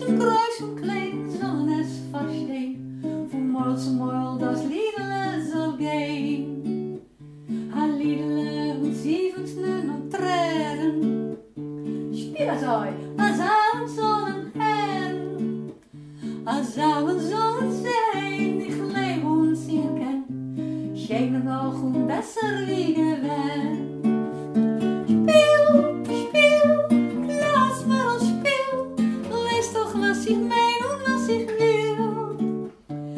groß und klein sollen es verstehen, von Mal zu Mal das Liedele soll gehen. A Liedele und 17 und Tränen, spiel das euch, als Abend sollen hören, als Abend sollen sein, ich lebe und sie erkennen, schöner noch und besser wie gewähnt. Ich mein und was ich will.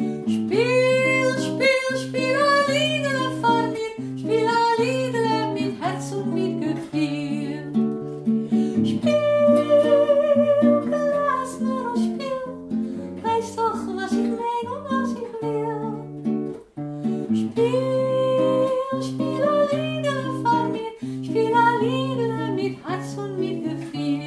Spiel a Liedele vor mir, spiel a Liedele mit Herz und mit Gefühl. Spiel, lass mir und spiel, weiß doch, was ich mein und was ich will. Spiel a Liedele vor mir, spiel a Liedele mit Herz und mit Gefühl.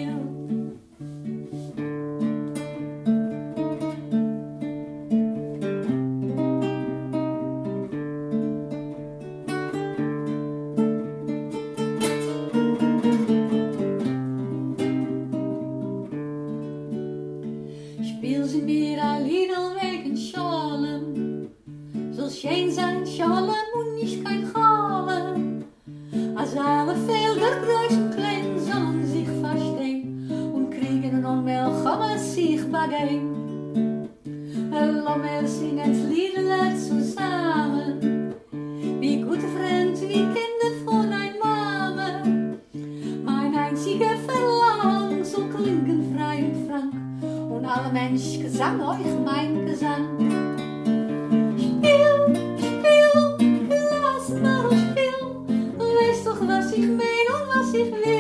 Spiel sie mir a Liedel wegen Scholem, soll schön sein Scholem und nicht kein Cholem. Als alle Felder groß und klein sollen sich verstehen und kriegen noch mehr Chommen sich bagein. Lass mir singen das Liedele zusammen, wie gute Freund, wie Kinder von ein Mame. Mein einziger Verlang soll klingen frei und frank, und alle Menschen gesang euch mein Gesang. Spiel, lass mal spiel, weiß doch was ich mein und was ich will.